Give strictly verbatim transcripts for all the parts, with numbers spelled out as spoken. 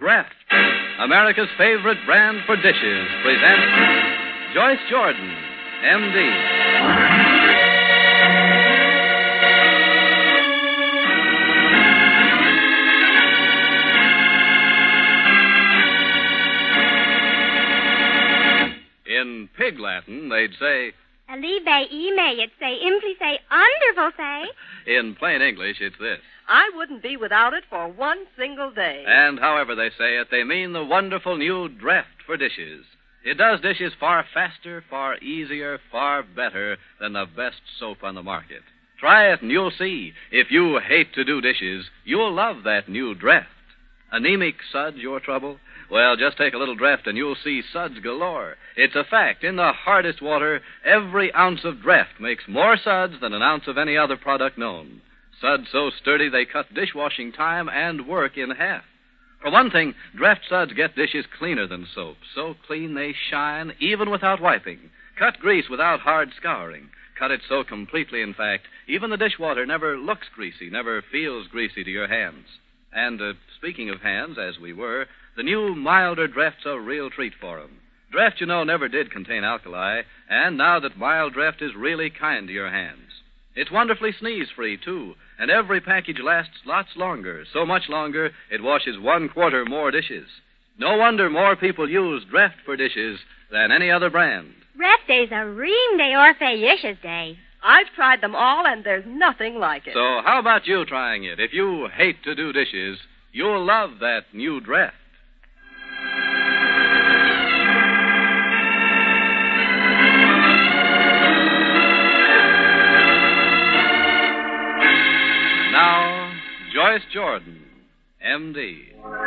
Dreft, America's favorite brand for dishes, presents Joyce Jordan, M D. In pig Latin, they'd say, Alibe ime, it say, imply say, underful say. In plain English, it's this. I wouldn't be without it for one single day. And however they say it, they mean the wonderful new Dreft for dishes. It does dishes far faster, far easier, far better than the best soap on the market. Try it and you'll see. If you hate to do dishes, you'll love that new Dreft. Anemic suds your trouble? Well, just take a little Dreft and you'll see suds galore. It's a fact. In the hardest water, every ounce of Dreft makes more suds than an ounce of any other product known. Suds so sturdy they cut dishwashing time and work in half. For one thing, Dreft suds get dishes cleaner than soap. So clean they shine, even without wiping. Cut grease without hard scouring. Cut it so completely, in fact, even the dishwater never looks greasy, never feels greasy to your hands. And uh, speaking of hands, as we were, the new milder Dreft's a real treat for 'em. Dreft, you know, never did contain alkali, and now that mild Dreft is really kind to your hands. It's wonderfully sneeze-free, too, and every package lasts lots longer, so much longer it washes one quarter more dishes. No wonder more people use Dreft for dishes than any other brand. Dreft day's a ream day orpheicious day. I've tried them all, and there's nothing like it. So how about you trying it? If you hate to do dishes, you'll love that new Dreft. Now, Joyce Jordan, M D.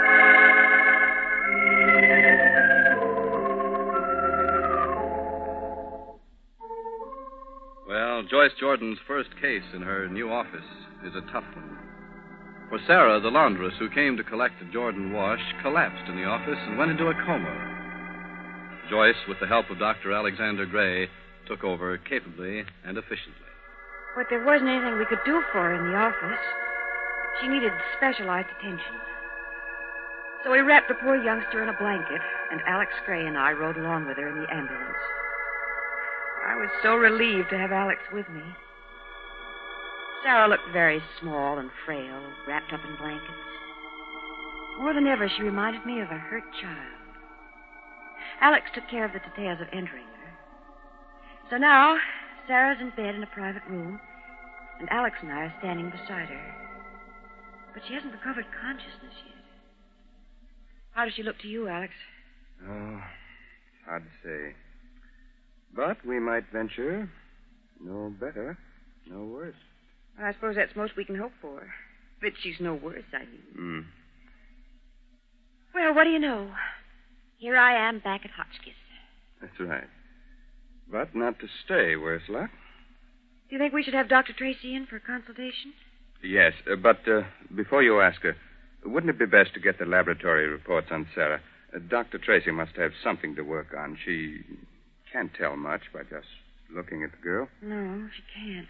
Well, Joyce Jordan's first case in her new office is a tough one. For Sarah, the laundress who came to collect the Jordan wash, collapsed in the office and went into a coma. Joyce, with the help of Doctor Alexander Gray, took over capably and efficiently. But there wasn't anything we could do for her in the office. She needed specialized attention. So we wrapped the poor youngster in a blanket, and Alex Gray and I rode along with her in the ambulance. I was so relieved to have Alex with me. Sarah looked very small and frail, wrapped up in blankets. More than ever, she reminded me of a hurt child. Alex took care of the details of entering her. So now, Sarah's in bed in a private room, and Alex and I are standing beside her. But she hasn't recovered consciousness yet. How does she look to you, Alex? Oh, it's hard to say. But we might venture no better, no worse. Well, I suppose that's most we can hope for. But she's no worse, I mean. Hmm. Well, what do you know? Here I am back at Hotchkiss. That's right. But not to stay, worse luck. Do you think we should have Doctor Tracy in for a consultation? Yes, uh, but uh, before you ask her, wouldn't it be best to get the laboratory reports on Sarah? Uh, Doctor Tracy must have something to work on. She can't tell much by just looking at the girl. No, she can't.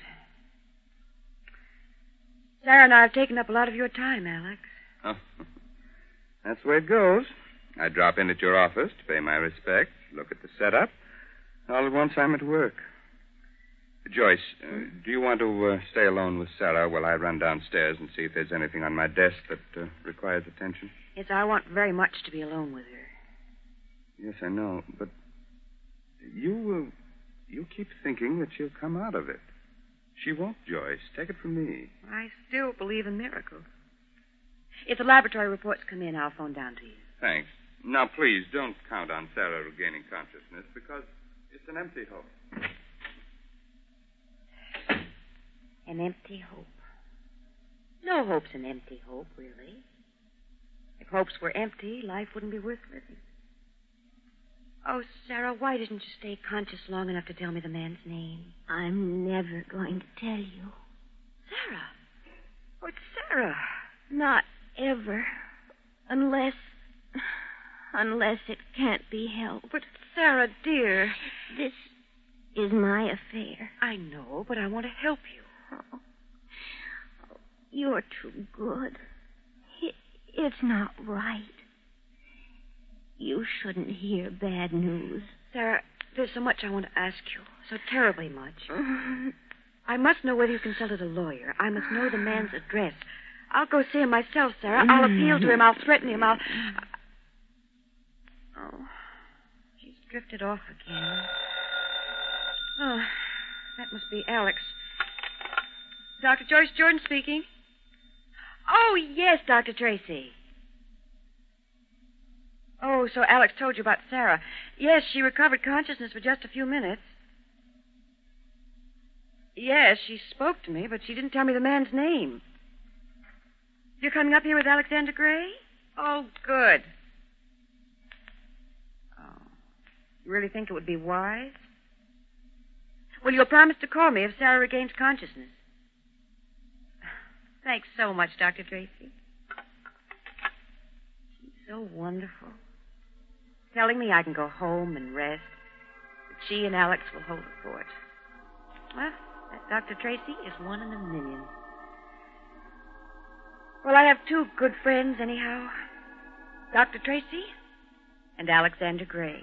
Sarah and I have taken up a lot of your time, Alex. Oh, that's the way it goes. I drop in at your office to pay my respects, look at the setup. All at once, I'm at work. Joyce, uh, do you want to uh, stay alone with Sarah while I run downstairs and see if there's anything on my desk that uh, requires attention? Yes, I want very much to be alone with her. Yes, I know, but you, uh, you keep thinking that she'll come out of it. She won't, Joyce. Take it from me. I still believe in miracles. If the laboratory reports come in, I'll phone down to you. Thanks. Now, please, don't count on Sarah regaining consciousness, because it's an empty hope. An empty hope. No hope's an empty hope, really. If hopes were empty, life wouldn't be worth living. Oh, Sarah, why didn't you stay conscious long enough to tell me the man's name? I'm never going to tell you. Sarah. Oh, it's Sarah. Not ever. Unless... Unless it can't be helped. But, Sarah, dear... This is my affair. I know, but I want to help you. Oh, you're too good. It, it's not right. You shouldn't hear bad news. Sarah, there's so much I want to ask you. So terribly much. I must know whether you consulted a lawyer. I must know the man's address. I'll go see him myself, Sarah. I'll appeal to him. I'll threaten him. I'll... Oh, she's drifted off again. Oh, that must be Alex. Doctor Joyce Jordan speaking. Oh, yes, Doctor Tracy. Oh, so Alex told you about Sarah. Yes, she recovered consciousness for just a few minutes. Yes, she spoke to me, but she didn't tell me the man's name. You're coming up here with Alexander Gray? Oh, good. Oh, you really think it would be wise? Well, you'll promise to call me if Sarah regains consciousness. Thanks so much, Doctor Tracy. She's so wonderful. Telling me I can go home and rest. That she and Alex will hold the fort. Well, that Doctor Tracy is one in a million. Well, I have two good friends, anyhow. Doctor Tracy and Alexander Gray.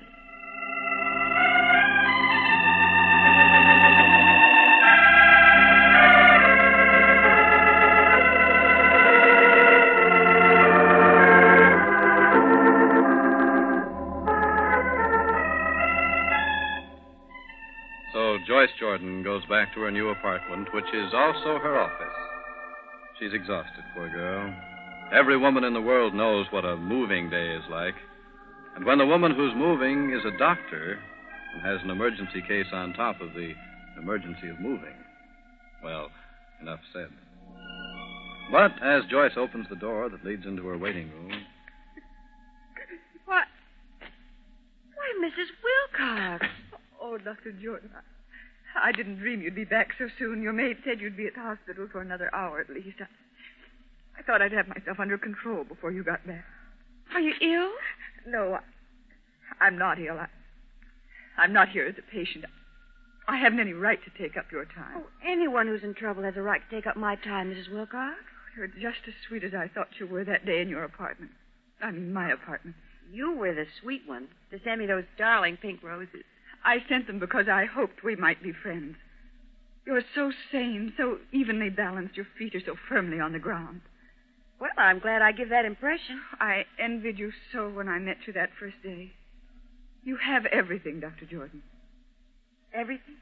So Joyce Jordan goes back to her new apartment, which is also her office. She's exhausted, poor girl. Every woman in the world knows what a moving day is like. And when the woman who's moving is a doctor and has an emergency case on top of the emergency of moving, well, enough said. But as Joyce opens the door that leads into her waiting room... What? Why, Missus Wilcox. Oh, Doctor Jordan, I, I didn't dream you'd be back so soon. Your maid said you'd be at the hospital for another hour at least. I, I thought I'd have myself under control before you got back. Are you ill? No, I, I'm not ill. I, I'm not here as a patient. I haven't any right to take up your time. Oh, anyone who's in trouble has a right to take up my time, Missus Wilcox. You're just as sweet as I thought you were that day in your apartment. I mean, my apartment. You were the sweet one to send me those darling pink roses. I sent them because I hoped we might be friends. You're so sane, so evenly balanced. Your feet are so firmly on the ground. Well, I'm glad I give that impression. I envied you so when I met you that first day. You have everything, Doctor Jordan. Everything?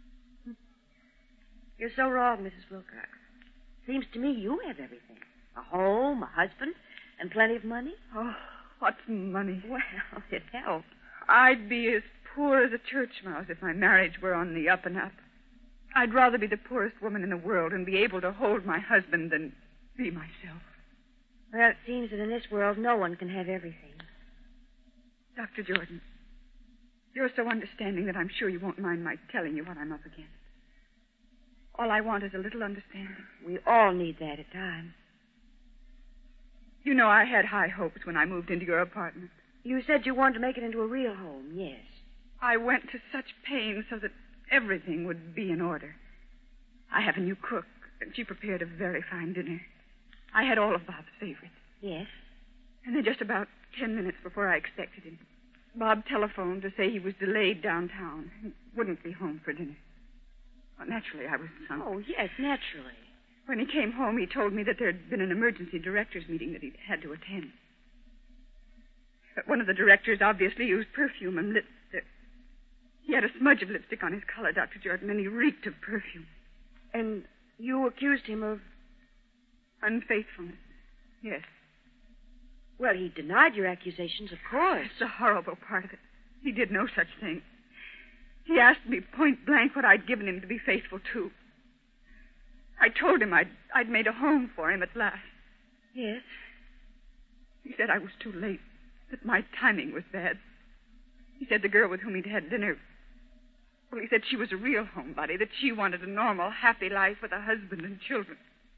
You're so wrong, Missus Wilcox. Seems to me you have everything. A home, a husband, and plenty of money. Oh, what's money? Well, it helps. I'd be as poor as a church mouse if my marriage were on the up and up. I'd rather be the poorest woman in the world and be able to hold my husband than be myself. Well, it seems that in this world no one can have everything. Doctor Jordan, you're so understanding that I'm sure you won't mind my telling you what I'm up against. All I want is a little understanding. We all need that at times. You know, I had high hopes when I moved into your apartment. You said you wanted to make it into a real home, yes. I went to such pains so that everything would be in order. I have a new cook, and she prepared a very fine dinner. I had all of Bob's favorites. Yes? And then just about ten minutes before I expected him, Bob telephoned to say he was delayed downtown and wouldn't be home for dinner. Well, naturally, I was sunk. Oh, yes, naturally. When he came home, he told me that there had been an emergency directors meeting that he'd had to attend. But one of the directors obviously used perfume and lipstick. He had a smudge of lipstick on his collar, Doctor Jordan, and he reeked of perfume. And you accused him of... unfaithfulness. Yes. Well, he denied your accusations, of course. It's the horrible part of it. He did no such thing. He asked me point blank what I'd given him to be faithful to. I told him I'd, I'd made a home for him at last. Yes? He said I was too late, that my timing was bad. He said the girl with whom he'd had dinner... Well, he said she was a real homebody, that she wanted a normal, happy life with a husband and children.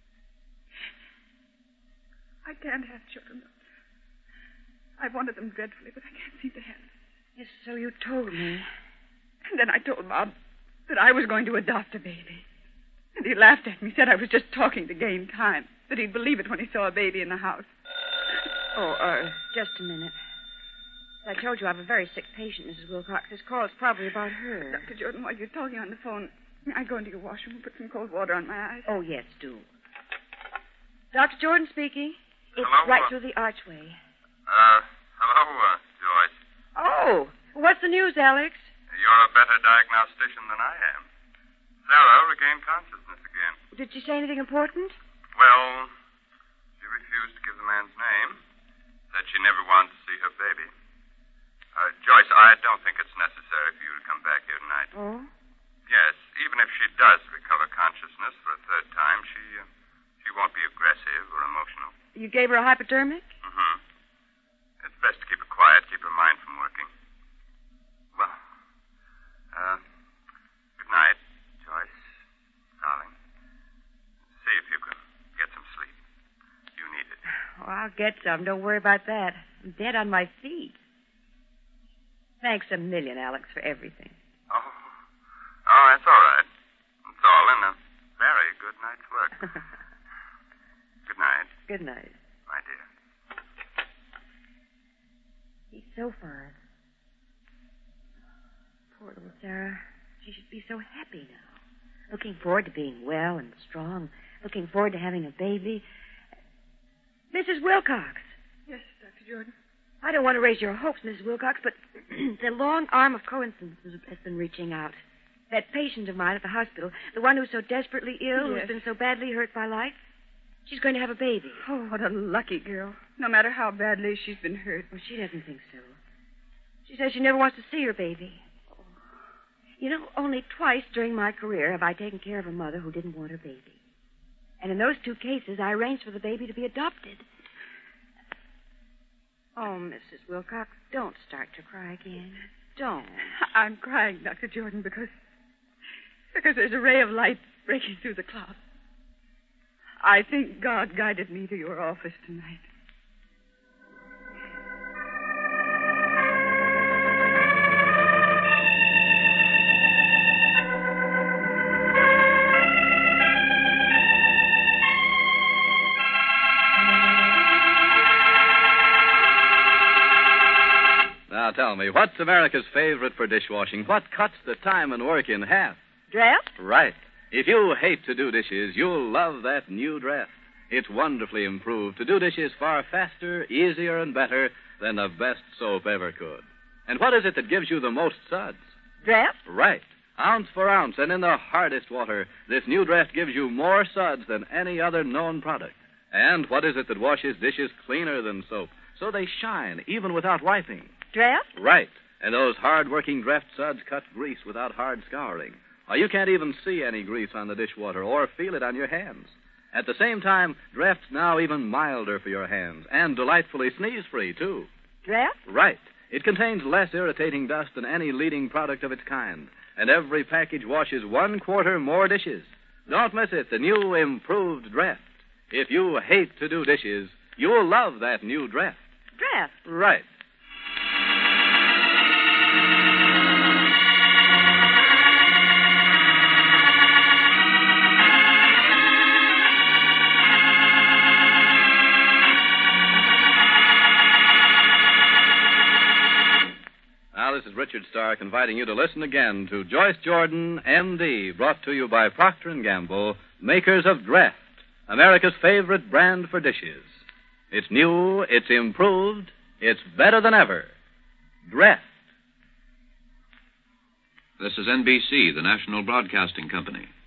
I can't have children. I've wanted them dreadfully, but I can't seem to have them. Yes, so you told me. And then I told Bob that I was going to adopt a baby. And he laughed at me, said I was just talking to gain time, that he'd believe it when he saw a baby in the house. Oh, uh, just a minute. I told you I have a very sick patient, Missus Wilcox. This call is probably about her. Doctor Jordan, while you're talking on the phone, may I go into your washroom and put some cold water on my eyes? Oh, yes, do. Doctor Jordan speaking. It's Hello, right uh, through the archway. Uh, hello, uh, Joyce. Oh, what's the news, Alex? You're a better diagnostician than I am. Sarah regained consciousness again. Did she say anything important? Well, she refused to give the man's name. Said she never wanted to see her baby. Uh, Joyce, I don't think it's necessary for you to come back here tonight. Oh? Yes, even if she does recover consciousness for a third time, she uh, she won't be aggressive or emotional. You gave her a hypodermic? Mm-hmm. It's best to keep her quiet, keep her mind from working. Well, uh, good night, Joyce, darling. See if you can get some sleep. You need it. Oh, I'll get some. Don't worry about that. I'm dead on my feet. Thanks a million, Alex, for everything. Oh, oh, that's all right. It's all in a very good night's work. Good night, Good night. my dear. He's so fine. Poor little Sarah. She should be so happy now. Looking forward to being well and strong. Looking forward to having a baby. Missus Wilcox. Yes, Doctor Jordan. I don't want to raise your hopes, Missus Wilcox, but the long arm of coincidence has been reaching out. That patient of mine at the hospital, the one who's so desperately ill, Yes. who's been so badly hurt by life, she's going to have a baby. Oh, what a lucky girl. No matter how badly she's been hurt. Well, she doesn't think so. She says she never wants to see her baby. You know, only twice during my career have I taken care of a mother who didn't want her baby. And in those two cases, I arranged for the baby to be adopted. Oh, Missus Wilcox, don't start to cry again. Don't. I'm crying, Doctor Jordan, because because there's a ray of light breaking through the clouds. I think God guided me to your office tonight. Now tell me, what's America's favorite for dishwashing? What cuts the time and work in half? Draft? Right. If you hate to do dishes, you'll love that new Draft. It's wonderfully improved to do dishes far faster, easier, and better than the best soap ever could. And what is it that gives you the most suds? Draft? Right. Ounce for ounce, and in the hardest water, this new Draft gives you more suds than any other known product. And what is it that washes dishes cleaner than soap, so they shine even without wiping? Draft? Right. And those hard-working Draft suds cut grease without hard scouring. Or you can't even see any grease on the dishwater or feel it on your hands. At the same time, Draft's now even milder for your hands and delightfully sneeze-free, too. Draft? Right. It contains less irritating dust than any leading product of its kind. And every package washes one quarter more dishes. Don't miss it, the new improved Draft. If you hate to do dishes, you'll love that new Draft. Draft? Right. Now, this is Richard Stark inviting you to listen again to Joyce Jordan, M D, brought to you by Procter and Gamble, makers of Draft, America's favorite brand for dishes. It's new, it's improved, it's better than ever. Draft. This is N B C, the national broadcasting company.